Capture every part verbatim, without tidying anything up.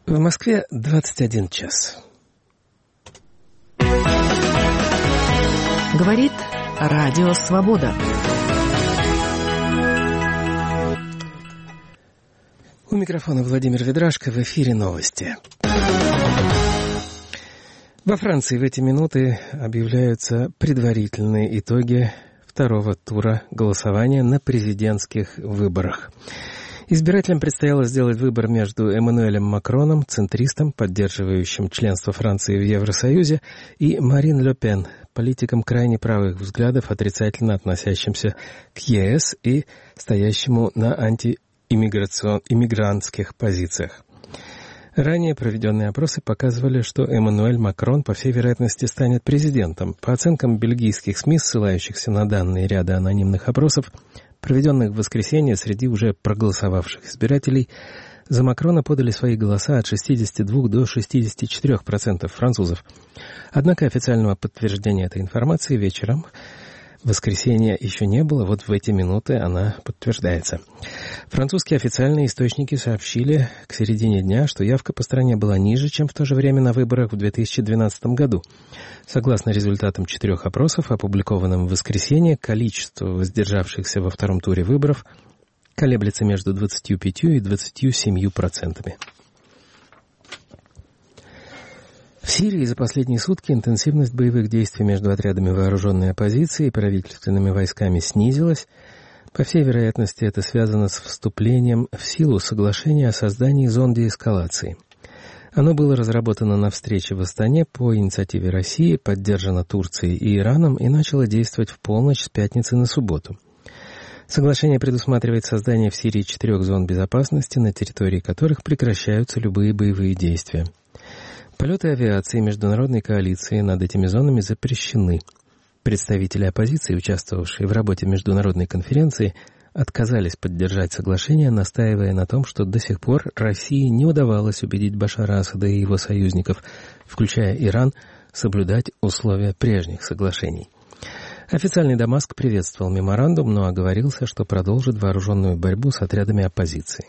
В Москве двадцать один час. Говорит Радио Свобода. У микрофона Владимир Ведрашко, в эфире новости. Во Франции в эти минуты объявляются предварительные итоги второго тура голосования на президентских выборах. Избирателям предстояло сделать выбор между Эммануэлем Макроном, центристом, поддерживающим членство Франции в Евросоюзе, и Марин Ле Пен, политиком крайне правых взглядов, отрицательно относящимся к ЕС и стоящему на антииммигрантских позициях. Ранее проведенные опросы показывали, что Эммануэль Макрон, по всей вероятности, станет президентом. По оценкам бельгийских СМИ, ссылающихся на данные ряда анонимных опросов, проведенных в воскресенье, среди уже проголосовавших избирателей, за Макрона подали свои голоса от шестидесяти двух до шестидесяти четырёх процентов французов. Однако официального подтверждения этой информации вечером в воскресенье еще не было, вот в эти минуты она подтверждается. Французские официальные источники сообщили к середине дня, что явка по стране была ниже, чем в то же время на выборах в две тысячи двенадцатом году. Согласно результатам четырех опросов, опубликованным в воскресенье, количество воздержавшихся во втором туре выборов колеблется между двадцатью пятью и двадцатью семью процентами. В Сирии за последние сутки интенсивность боевых действий между отрядами вооруженной оппозиции и правительственными войсками снизилась. По всей вероятности, это связано с вступлением в силу соглашения о создании зон деэскалации. Оно было разработано на встрече в Астане по инициативе России, поддержано Турцией и Ираном и начало действовать в полночь с пятницы на субботу. Соглашение предусматривает создание в Сирии четырех зон безопасности, на территории которых прекращаются любые боевые действия. Полеты авиации международной коалиции над этими зонами запрещены. Представители оппозиции, участвовавшие в работе международной конференции, отказались поддержать соглашение, настаивая на том, что до сих пор России не удавалось убедить Башара Асада и его союзников, включая Иран, соблюдать условия прежних соглашений. Официальный Дамаск приветствовал меморандум, но оговорился, что продолжит вооруженную борьбу с отрядами оппозиции.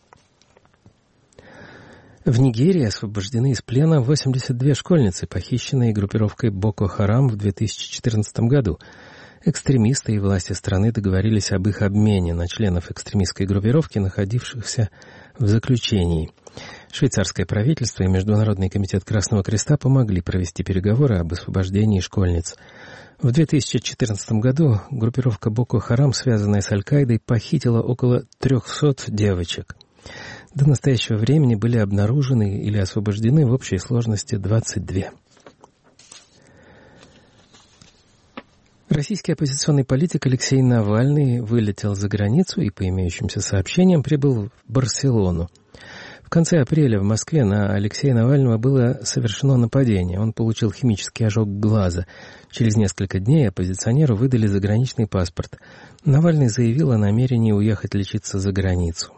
В Нигерии освобождены из плена восемьдесят две школьницы, похищенные группировкой Боко Харам в две тысячи четырнадцатом году. Экстремисты и власти страны договорились об их обмене на членов экстремистской группировки, находившихся в заключении. Швейцарское правительство и Международный комитет Красного Креста помогли провести переговоры об освобождении школьниц. В две тысячи четырнадцатом году группировка Боко Харам, связанная с Аль-Каидой, похитила около трехсот девочек. До настоящего времени были обнаружены или освобождены в общей сложности двадцать две. Российский оппозиционный политик Алексей Навальный вылетел за границу и, по имеющимся сообщениям, прибыл в Барселону. В конце апреля в Москве на Алексея Навального было совершено нападение. Он получил химический ожог глаза. Через несколько дней оппозиционеру выдали заграничный паспорт. Навальный заявил о намерении уехать лечиться за границу.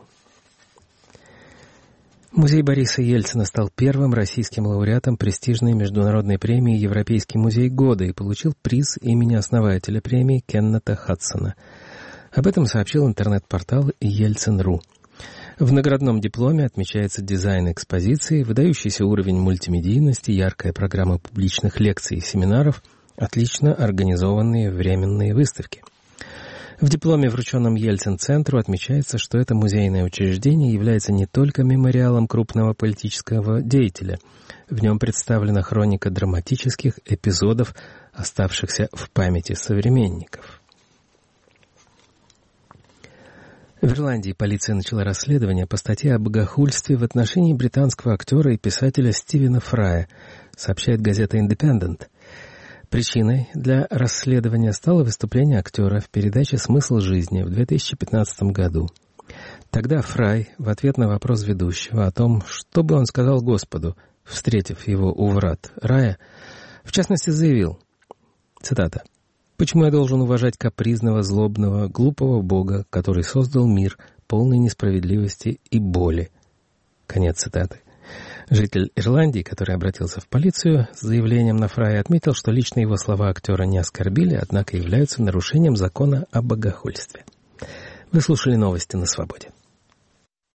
Музей Бориса Ельцина стал первым российским лауреатом престижной международной премии «Европейский музей года» и получил приз имени основателя премии Кеннета Хадсона. Об этом сообщил интернет-портал Ельцин точка ру. В наградном дипломе отмечается дизайн экспозиции, выдающийся уровень мультимедийности, яркая программа публичных лекций и семинаров, отлично организованные временные выставки. В дипломе, врученном Ельцин-центру, отмечается, что это музейное учреждение является не только мемориалом крупного политического деятеля. В нем представлена хроника драматических эпизодов, оставшихся в памяти современников. В Ирландии полиция начала расследование по статье о богохульстве в отношении британского актера и писателя Стивена Фрая, сообщает газета «Индепендент». Причиной для расследования стало выступление актера в передаче «Смысл жизни» в две тысячи пятнадцатом году. Тогда Фрай, в ответ на вопрос ведущего о том, что бы он сказал Господу, встретив его у врат рая, в частности заявил, цитата, «Почему я должен уважать капризного, злобного, глупого Бога, который создал мир, полный несправедливости и боли?» Конец цитаты. Житель Ирландии, который обратился в полицию с заявлением на Фрая, отметил, что лично его слова актера не оскорбили, однако являются нарушением закона о богохульстве. Вы слушали новости на Свободе.